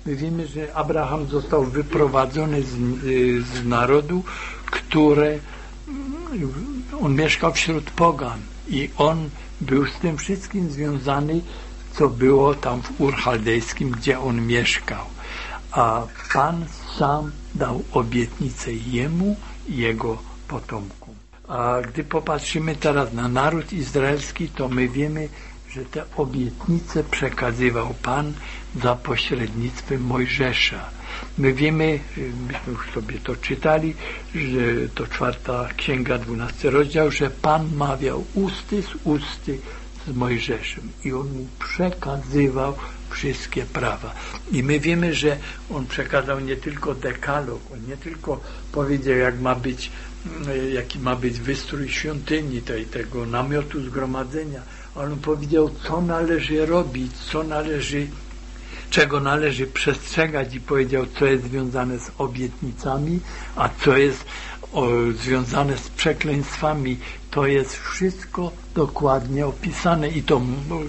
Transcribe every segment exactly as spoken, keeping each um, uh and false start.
My wiemy, że Abraham został wyprowadzony z, z narodu, które on mieszkał wśród pogan i on był z tym wszystkim związany, co było tam w Ur Chaldejskim, gdzie on mieszkał. A Pan sam dał obietnicę jemu i jego potomkom. A gdy popatrzymy teraz na naród izraelski, to my wiemy, że te obietnice przekazywał Pan za pośrednictwem Mojżesza. My wiemy, myśmy już sobie to czytali, że to czwarta księga, dwunasty rozdział, że Pan mawiał usty z usty z Mojżeszem i on mu przekazywał wszystkie prawa. I my wiemy, że on przekazał nie tylko dekalog, on nie tylko powiedział, jak ma być, jaki ma być wystrój świątyni, tej, tego namiotu zgromadzenia, ale on powiedział, co należy robić, co należy, czego należy przestrzegać i powiedział, co jest związane z obietnicami, a co jest o, związane z przekleństwami. To jest wszystko dokładnie opisane i to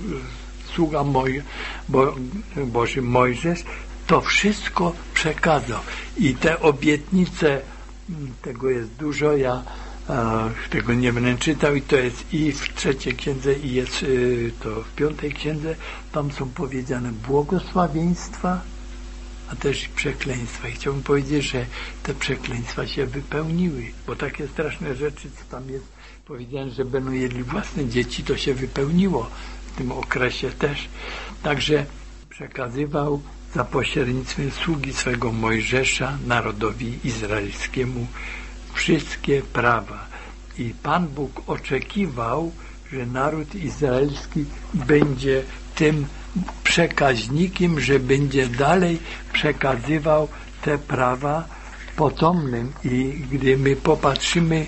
sługa Moj, Bo, Boży Mojżesz to wszystko przekazał. I te obietnice, tego jest dużo, ja a, tego nie będę czytał i to jest i w trzeciej księdze i jest y, to w piątej księdze, tam są powiedziane błogosławieństwa, a też i przekleństwa. I chciałbym powiedzieć, że te przekleństwa się wypełniły, bo takie straszne rzeczy, co tam jest powiedziane, że będą jedli własne dzieci, to się wypełniło w tym okresie też. Także przekazywał za pośrednictwem sługi swego Mojżesza narodowi izraelskiemu wszystkie prawa. I Pan Bóg oczekiwał, że naród izraelski będzie tym przekaźnikiem, że będzie dalej przekazywał te prawa potomnym. I gdy my popatrzymy,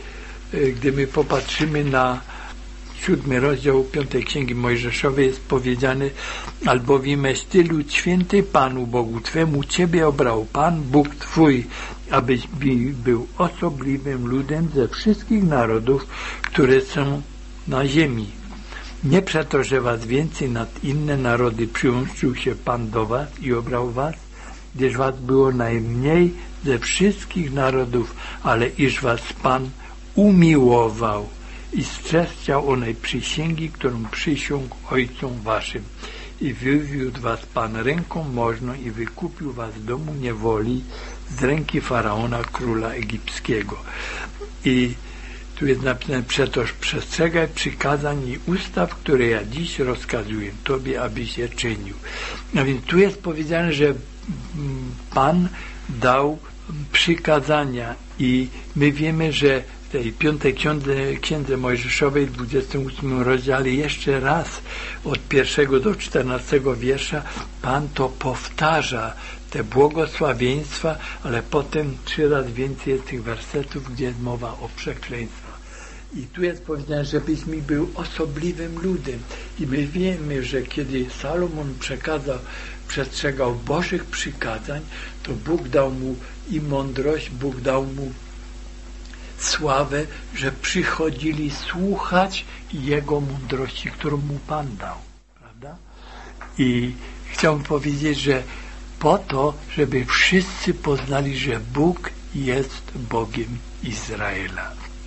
gdy my popatrzymy na siódmy rozdział piątej Księgi Mojżeszowej, jest powiedziane: albowiem Ty, lud święty, Panu Bogu Twemu, Ciebie obrał Pan, Bóg Twój, abyś był osobliwym ludem ze wszystkich narodów, które są na ziemi. Nie przeto, że was więcej nad inne narody przyłączył się Pan do was i obrał was, gdyż was było najmniej ze wszystkich narodów, ale iż was Pan umiłował i strzegł onej przysięgi, którą przysiągł ojcom waszym. I wywiódł was Pan ręką możną i wykupił was z domu niewoli, z ręki Faraona, króla egipskiego. I tu jest napisane: przetoż przestrzegaj przykazań i ustaw, które ja dziś rozkazuję Tobie, abyś je czynił. A więc tu jest powiedziane, że Pan dał przykazania i my wiemy, że w tej piątej księdze, księdze Mojżeszowej, w dwudziestym ósmym rozdziale, jeszcze raz od pierwszego do czternastego wiersza Pan to powtarza, te błogosławieństwa, ale potem trzy razy więcej jest tych wersetów, gdzie jest mowa o przekleństwach. I tu jest powiedziane, żebyś mi był osobliwym ludem. I my wiemy, że kiedy Salomon przekazał, przestrzegał Bożych przykazań, to Bóg dał mu i mądrość, Bóg dał mu sławę, że przychodzili słuchać Jego mądrości, którą mu Pan dał. Prawda? I chciałbym powiedzieć, że po to, żeby wszyscy poznali, że Bóg jest Bogiem Izraela.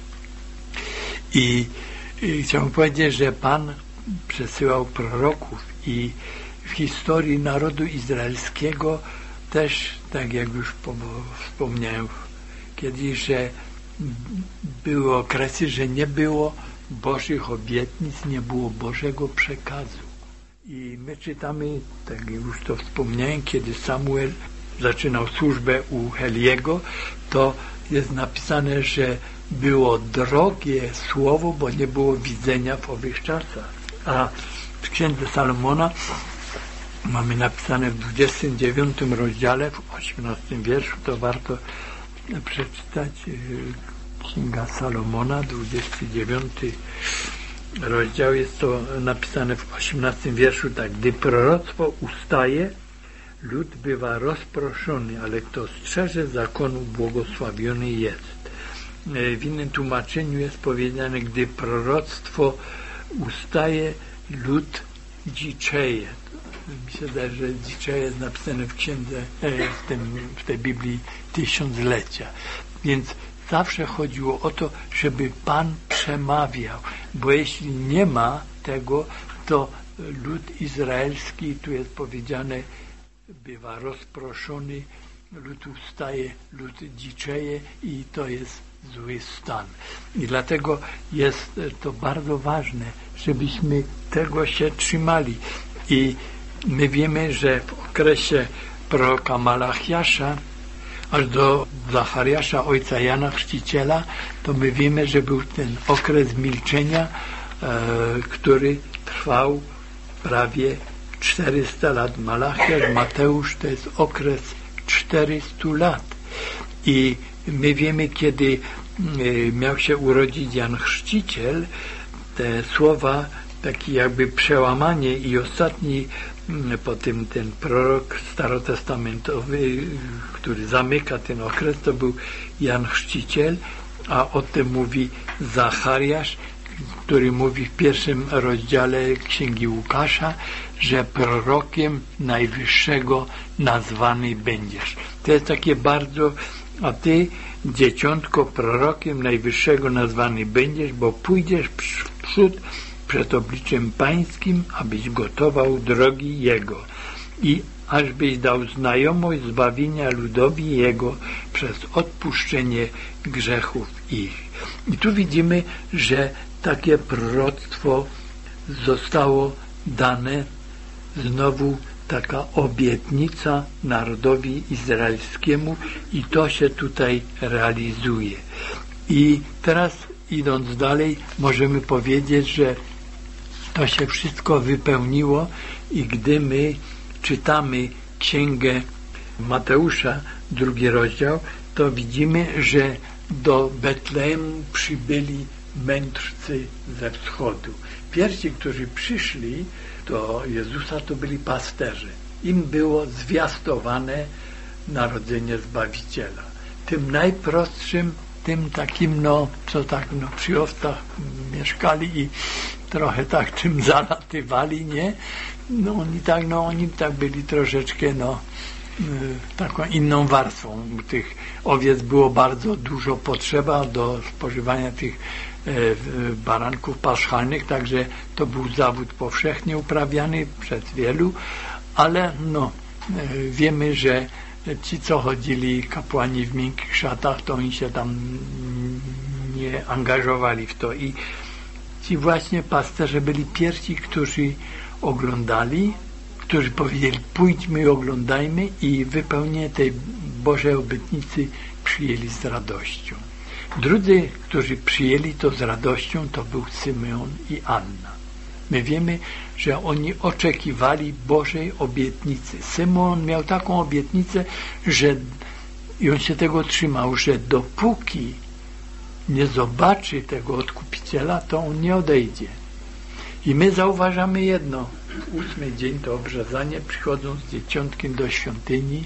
I, i chciałbym powiedzieć, że Pan przesyłał proroków i w historii narodu izraelskiego też, tak jak już wspomniałem kiedyś, że były okresy, że nie było Bożych obietnic, nie było Bożego przekazu. I my czytamy, tak jak już to wspomniałem, kiedy Samuel zaczynał służbę u Eliego, to jest napisane, że było drogie słowo, bo nie było widzenia w owych czasach. A w Księdze Salomona mamy napisane w dwudziestym dziewiątym rozdziale, w osiemnastym wierszu, to warto przeczytać. Księga Salomona, dwudziesty dziewiąty rozdział, jest to napisane w osiemnastym wierszu tak: gdy proroctwo ustaje, lud bywa rozproszony, ale kto strzeże zakonu, błogosławiony jest. W innym tłumaczeniu jest powiedziane: gdy proroctwo ustaje, lud dziczeje. mi się zdaje, że dzisiaj jest napisane w księdze, w, tym, w tej Biblii tysiąclecia. Więc zawsze chodziło o to, żeby Pan przemawiał, bo jeśli nie ma tego, to lud izraelski, tu jest powiedziane, bywa rozproszony, lud ustaje, lud dziczeje i to jest zły stan. I dlatego jest to bardzo ważne, żebyśmy tego się trzymali. I my wiemy, że w okresie proroka Malachiasza aż do Zachariasza, ojca Jana Chrzciciela, to my wiemy, że był ten okres milczenia, e, który trwał prawie czterysta lat. Malachiasz, Mateusz to jest okres czterystu lat. I my wiemy, kiedy e, miał się urodzić Jan Chrzciciel, te słowa, taki jakby przełamanie i ostatni po tym ten prorok starotestamentowy, który zamyka ten okres, to był Jan Chrzciciel, a o tym mówi Zachariasz, który mówi w pierwszym rozdziale Księgi Łukasza, że prorokiem Najwyższego nazwany będziesz. To jest takie bardzo, a ty, dzieciątko, prorokiem Najwyższego nazwany będziesz, bo pójdziesz w przód przed obliczem Pańskim, abyś gotował drogi Jego i ażbyś dał znajomość zbawienia ludowi Jego przez odpuszczenie grzechów ich. I tu widzimy, że takie proroctwo zostało dane, znowu taka obietnica narodowi izraelskiemu i to się tutaj realizuje. I teraz idąc dalej, możemy powiedzieć, że to się wszystko wypełniło i gdy my czytamy Księgę Mateusza, drugi rozdział, to widzimy, że do Betlejemu przybyli mędrcy ze wschodu. Pierwsi, którzy przyszli do Jezusa, to byli pasterze. Im było zwiastowane narodzenie Zbawiciela. Tym najprostszym, tym takim, no, co tak, no, przy owcach mieszkali i trochę tak czym zalatywali, nie? No oni tak, no oni tak byli troszeczkę, no, y, taką inną warstwą. Tych owiec było bardzo dużo potrzeba do spożywania tych y, baranków paschalnych, także to był zawód powszechnie uprawiany przez wielu, ale no, y, wiemy, że ci, co chodzili kapłani w miękkich szatach, to oni się tam nie angażowali w to. I ci właśnie pasterze byli pierwsi, którzy oglądali, którzy powiedzieli, pójdźmy i oglądajmy, i wypełnienie tej Bożej obietnicy przyjęli z radością. Drudzy, którzy przyjęli to z radością, to był Symeon i Anna. My wiemy, że oni oczekiwali Bożej obietnicy. Symeon miał taką obietnicę, że i on się tego trzymał, że dopóki nie zobaczy tego Odkupiciela, to on nie odejdzie. I my zauważamy jedno. W ósmy dzień to obrzezanie, przychodząc z dzieciątkiem do świątyni,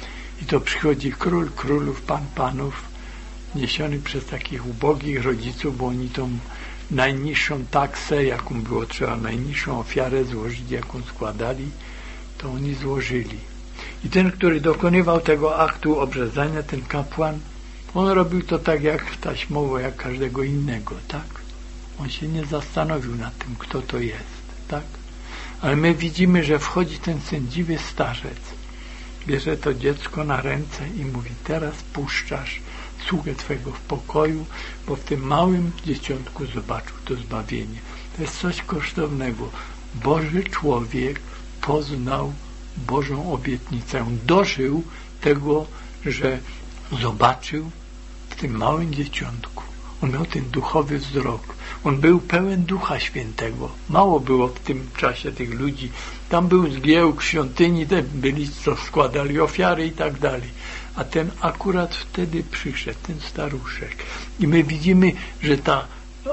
i to przychodzi król królów, pan panów, niesiony przez takich ubogich rodziców, bo oni tą najniższą taksę, jaką było trzeba, najniższą ofiarę złożyć, jaką składali, to oni złożyli. I ten, który dokonywał tego aktu obrzezania, ten kapłan, on robił to tak jak taśmowo, jak każdego innego, tak? On się nie zastanowił nad tym, kto to jest, tak? Ale my widzimy, że wchodzi ten sędziwy starzec, bierze to dziecko na ręce i mówi, teraz puszczasz sługę Twego w pokoju, bo w tym małym dzieciątku zobaczył to zbawienie. To jest coś kosztownego. Boży człowiek poznał Bożą obietnicę. Dożył tego, że zobaczył w tym małym dzieciątku. On miał ten duchowy wzrok. On był pełen Ducha Świętego. Mało było w tym czasie tych ludzi. Tam był zgiełk świątyni, byli, co składali ofiary i tak dalej. A ten akurat wtedy przyszedł, ten staruszek. I my widzimy, że ta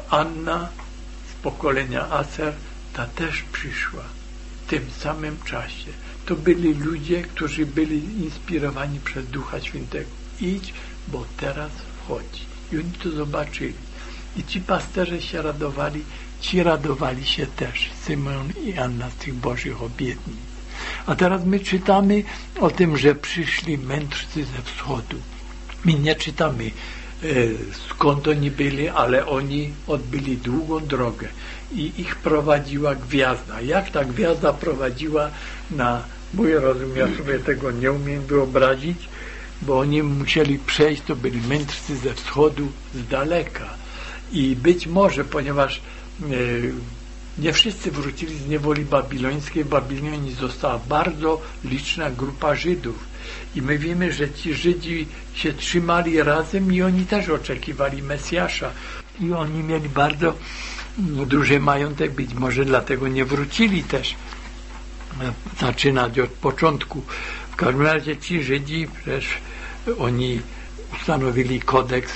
Anna z pokolenia Aser, ta też przyszła w tym samym czasie. To byli ludzie, którzy byli inspirowani przez Ducha Świętego. Idź, bo teraz wchodzi. I oni to zobaczyli. I ci pasterze się radowali, ci radowali się też, Symeon i Anna, z tych Bożych obietnic. A teraz my czytamy o tym, że przyszli mędrcy ze wschodu. My nie czytamy e, skąd oni byli, ale oni odbyli długą drogę i ich prowadziła gwiazda. Jak ta gwiazda prowadziła na mój rozum, ja sobie tego nie umiem wyobrazić, bo oni musieli przejść, to byli mędrcy ze wschodu z daleka. I być może, ponieważ e, nie wszyscy wrócili z niewoli babilońskiej, w Babilonii została bardzo liczna grupa Żydów. I my wiemy, że ci Żydzi się trzymali razem i oni też oczekiwali Mesjasza. I oni mieli bardzo duży majątek, być może dlatego nie wrócili też zaczynać od początku. W każdym razie ci Żydzi, przecież oni ustanowili kodeks,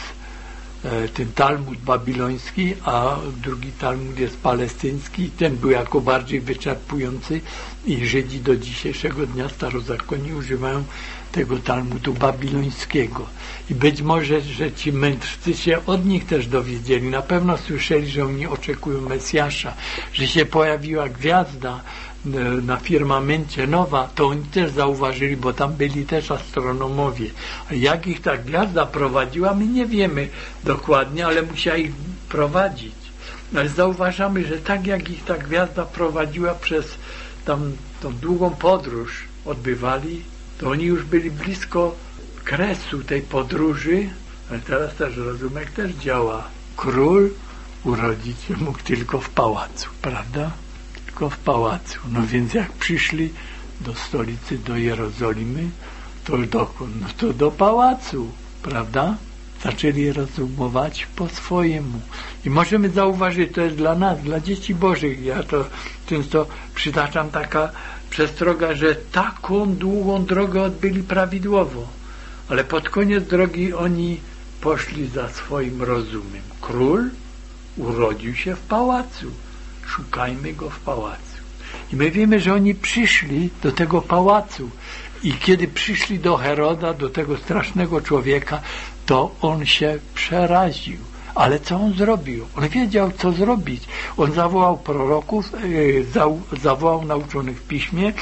ten Talmud babiloński, a drugi Talmud jest palestyński. Ten był jako bardziej wyczerpujący i Żydzi do dzisiejszego dnia starozakonni używają tego Talmudu babilońskiego. I być może, że ci mędrcy się od nich też dowiedzieli. Na pewno słyszeli, że oni oczekują Mesjasza, że się pojawiła gwiazda na firmamencie nowa, to oni też zauważyli, bo tam byli też astronomowie. A jak ich ta gwiazda prowadziła, my nie wiemy dokładnie, ale musiała ich prowadzić. Ale zauważamy, że tak jak ich ta gwiazda prowadziła przez tam tą długą podróż odbywali, to oni już byli blisko kresu tej podróży, ale teraz też rozumek też działa. Król urodzić się mógł tylko w pałacu, prawda? Tylko w pałacu. No więc jak przyszli do stolicy, do Jerozolimy, to dokąd? No to do pałacu, prawda? Zaczęli rozumować po swojemu. I możemy zauważyć, to jest dla nas, dla dzieci bożych. Ja to często przytaczam, taka przestroga, że taką długą drogę odbyli prawidłowo. Ale pod koniec drogi oni poszli za swoim rozumem. Król urodził się w pałacu. Szukajmy go w pałacu. I my wiemy, że oni przyszli do tego pałacu. I kiedy przyszli do Heroda, do tego strasznego człowieka, to on się przeraził. Ale co on zrobił? On wiedział, co zrobić. On zawołał proroków, yy, zawołał nauczonych w piśmie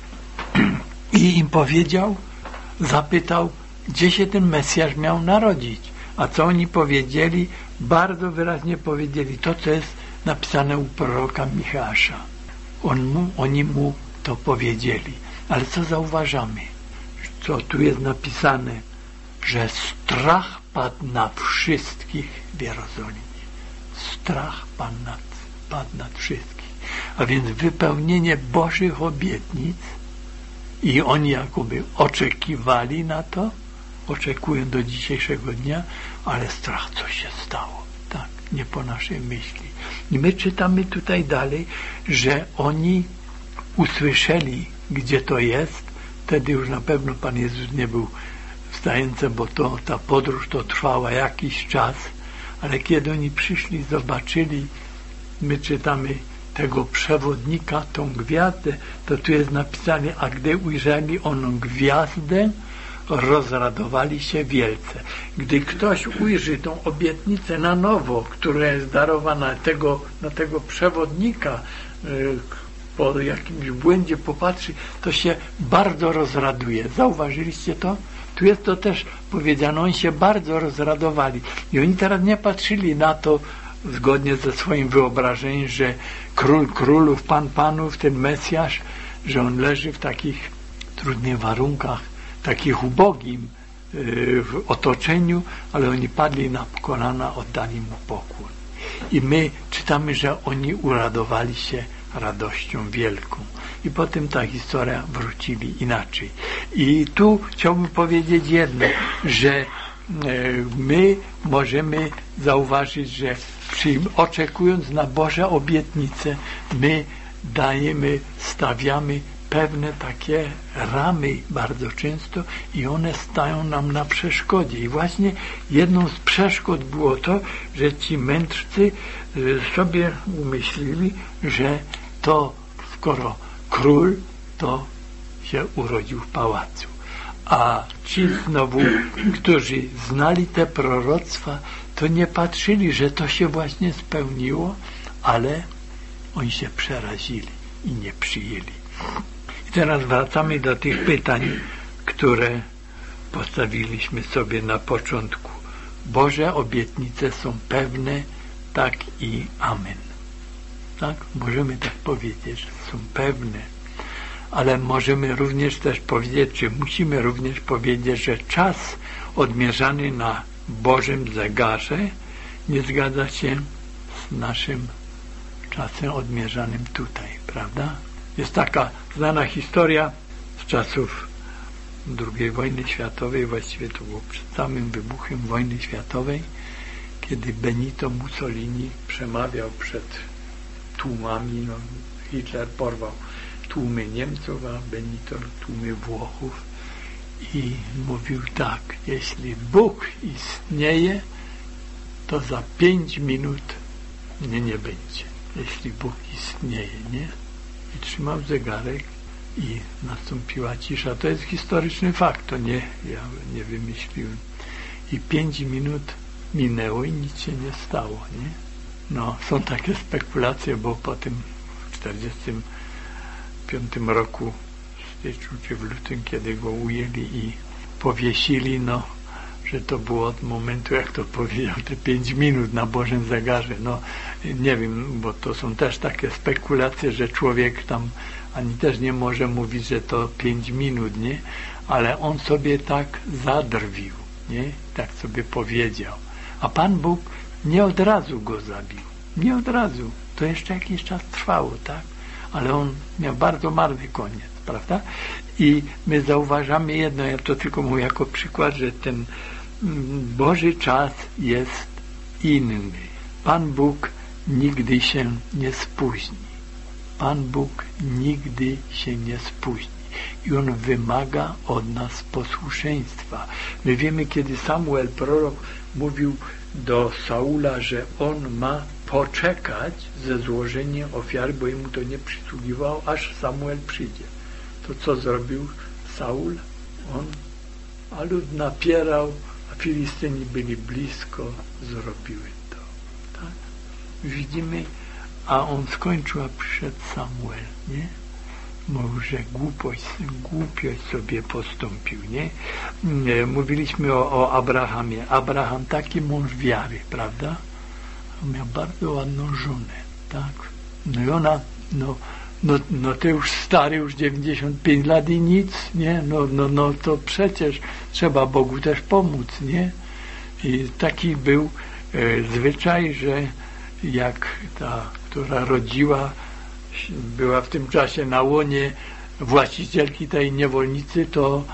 i im powiedział, zapytał, gdzie się ten Mesjasz miał narodzić. A co oni powiedzieli? Bardzo wyraźnie powiedzieli to, co jest napisane u proroka Micheasza. On mu, oni mu to powiedzieli. Ale co zauważamy? Co tu jest napisane? Że strach padł na wszystkich w Jerozolimie. Strach padł nad, padł nad wszystkich. A więc wypełnienie Bożych obietnic i oni jakoby oczekiwali na to, oczekują do dzisiejszego dnia, ale strach, co się stało. Tak, nie po naszej myśli. I my czytamy tutaj dalej, że oni usłyszeli, gdzie to jest. Wtedy już na pewno Pan Jezus nie był wstający, bo to, ta podróż to trwała jakiś czas, ale kiedy oni przyszli, zobaczyli, my czytamy tego przewodnika, tą gwiazdę, to tu jest napisane, a gdy ujrzeli oną gwiazdę, rozradowali się wielce. Gdy ktoś ujrzy tą obietnicę na nowo, która jest darowana tego, na tego przewodnika, yy, po jakimś błędzie popatrzy, to się bardzo rozraduje. Zauważyliście to? Tu jest to też powiedziane, oni się bardzo rozradowali. I oni teraz nie patrzyli na to zgodnie ze swoim wyobrażeniem, że król królów, pan panów, ten Mesjasz, że on leży w takich trudnych warunkach, takich ubogim yy, w otoczeniu, ale oni padli na kolana, oddali mu pokłon. I my czytamy, że oni uradowali się radością wielką. I potem ta historia wrócili inaczej. I tu chciałbym powiedzieć jedno, że my możemy zauważyć, że oczekując na Boże obietnice, my dajemy, stawiamy pewne takie ramy bardzo często i one stają nam na przeszkodzie. I właśnie jedną z przeszkód było to, że ci mędrcy sobie umyślili, że to skoro król, to się urodził w pałacu. A ci znowu, którzy znali te proroctwa, to nie patrzyli, że to się właśnie spełniło, ale oni się przerazili i nie przyjęli. I teraz wracamy do tych pytań, które postawiliśmy sobie na początku. Boże obietnice są pewne, tak i amen. Tak? Możemy tak powiedzieć, że są pewne. Ale możemy również też powiedzieć, czy musimy również powiedzieć, że czas odmierzany na Bożym zegarze nie zgadza się z naszym czasem odmierzanym tutaj, prawda? Jest taka znana historia z czasów drugiej wojny światowej, właściwie to było przed samym wybuchem wojny światowej, kiedy Benito Mussolini przemawiał przed tłumami. No, Hitler porwał tłumy Niemców, a Benito tłumy Włochów i mówił tak: jeśli Bóg istnieje, to za pięć minut mnie nie będzie. Jeśli Bóg istnieje, nie? I trzymał zegarek i nastąpiła cisza. To jest historyczny fakt, to nie, ja nie wymyśliłem. I pięć minut minęło i nic się nie stało, nie? No, są takie spekulacje, bo po tym w czterdziestym piątym roku, w styczniu czy w lutym, kiedy go ujęli i powiesili, no, że to było od momentu, jak to powiedział, te pięć minut na Bożym zegarze. No, nie wiem, bo to są też takie spekulacje, że człowiek tam ani też nie może mówić, że to pięć minut, nie? Ale on sobie tak zadrwił, nie? Tak sobie powiedział. A Pan Bóg nie od razu go zabił. Nie od razu. To jeszcze jakiś czas trwało, tak? Ale on miał bardzo marny koniec, prawda? I my zauważamy jedno, ja to tylko mówię jako przykład, że ten Boży czas jest inny. Pan Bóg nigdy się nie spóźni. Pan Bóg nigdy się nie spóźni. I On wymaga od nas posłuszeństwa. My wiemy, kiedy Samuel, prorok, mówił do Saula, że on ma poczekać ze złożeniem ofiary, bo jemu to nie przysługiwało, aż Samuel przyjdzie. To co zrobił Saul? On, a lud napierał, a Filistyni byli blisko, zrobiły to. Tak? Widzimy, a on skończył, a przyszedł Samuel, nie? Mówił, że głupość, głupiość sobie postąpił, nie? Mówiliśmy o, o Abrahamie. Abraham, taki mąż wiary, prawda? On miał bardzo ładną żonę, tak? No i ona, no, no, no to już stary, już dziewięćdziesiąt pięć lat i nic, nie? No, no, no to przecież trzeba Bogu też pomóc, nie? I taki był e, zwyczaj, że jak ta, która rodziła, była w tym czasie na łonie właścicielki tej niewolnicy, to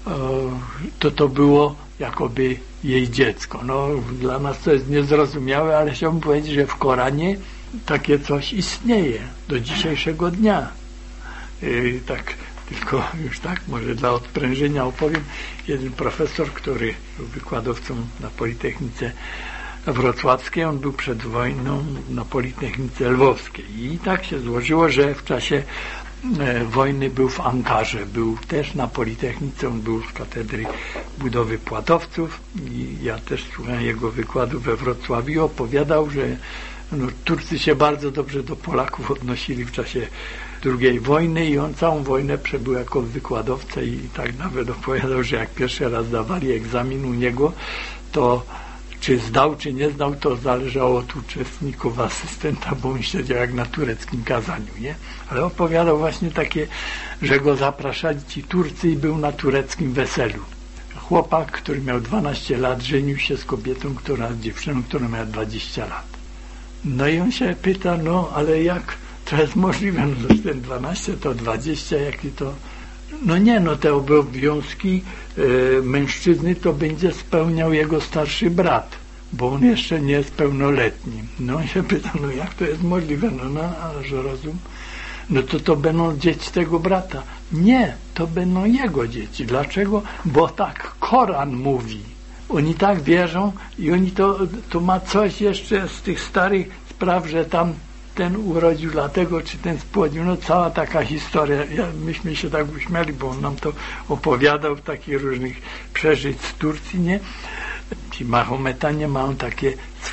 to, to było jakoby jej dziecko. No, dla nas to jest niezrozumiałe, ale chciałbym powiedzieć, że w Koranie takie coś istnieje do dzisiejszego dnia. I tak tylko już tak, może dla odprężenia opowiem. Jeden profesor, który był wykładowcą na Politechnice Wrocławskiej, on był przed wojną na Politechnice Lwowskiej i tak się złożyło, że w czasie e, wojny był w Ankarze, był też na Politechnice, on był z Katedry Budowy Płatowców i ja też słuchałem jego wykładu we Wrocławiu i opowiadał, że no, Turcy się bardzo dobrze do Polaków odnosili w czasie drugiej wojny i on całą wojnę przebył jako wykładowca i tak nawet opowiadał, że jak pierwszy raz dawali egzamin u niego, to czy zdał, czy nie zdał, to zależało od uczestników, asystenta, bo on siedział jak na tureckim kazaniu, nie? Ale opowiadał właśnie takie, że go zapraszali ci Turcy i był na tureckim weselu. Chłopak, który miał dwanaście lat, żenił się z kobietą, która, z dziewczyną, która miała dwadzieścia lat. No i on się pyta, no ale jak to jest możliwe? No że ten dwanaście to dwadzieścia, jaki to... No nie, no te obowiązki e, mężczyzny to będzie spełniał jego starszy brat, bo on jeszcze nie jest pełnoletni. No on się pyta, no jak to jest możliwe? No, no ależ rozum. No to to będą dzieci tego brata. Nie, to będą jego dzieci. Dlaczego? Bo tak Koran mówi. Oni tak wierzą i oni to, to ma coś jeszcze z tych starych spraw, że tam ten urodził dlatego, czy ten spłodził. No cała taka historia. Ja, myśmy się tak uśmiali, bo on nam to opowiadał w takich różnych przeżyć z Turcji, nie? Ci Mahometanie mają takie swoje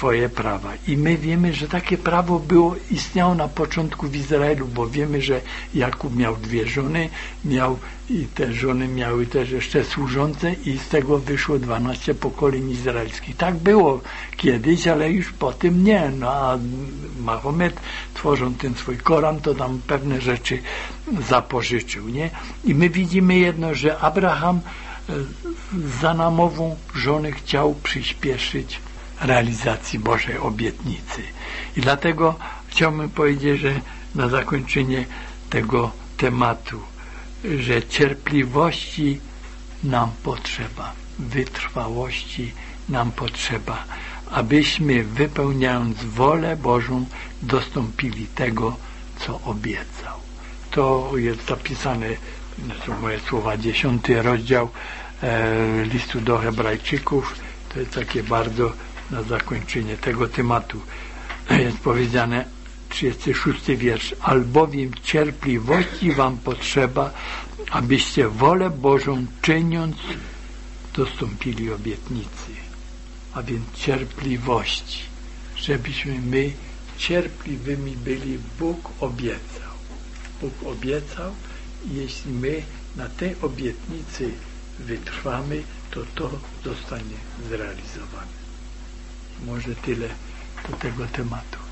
swoje prawa. I my wiemy, że takie prawo było, istniało na początku w Izraelu, bo wiemy, że Jakub miał dwie żony, miał i te żony miały też jeszcze służące i z tego wyszło dwanaście pokoleń izraelskich. Tak było kiedyś, ale już po tym nie. No a Mahomet, tworząc ten swój Koran, to tam pewne rzeczy zapożyczył, nie? I my widzimy jedno, że Abraham za namową żony chciał przyspieszyć realizacji Bożej obietnicy. I dlatego chciałbym powiedzieć, że na zakończenie tego tematu, że cierpliwości nam potrzeba, wytrwałości nam potrzeba, abyśmy wypełniając wolę Bożą dostąpili tego, co obiecał. To jest zapisane, to są moje słowa, dziesiąty rozdział e, listu do Hebrajczyków. To jest takie bardzo na zakończenie tego tematu. Jest powiedziane, trzydziesty szósty wiersz, albowiem cierpliwości wam potrzeba, abyście wolę Bożą czyniąc dostąpili obietnicy. A więc cierpliwości, żebyśmy my cierpliwymi byli. Bóg obiecał. Bóg obiecał i jeśli my na tej obietnicy wytrwamy, to to zostanie zrealizowane. Może tyle do tego tematu.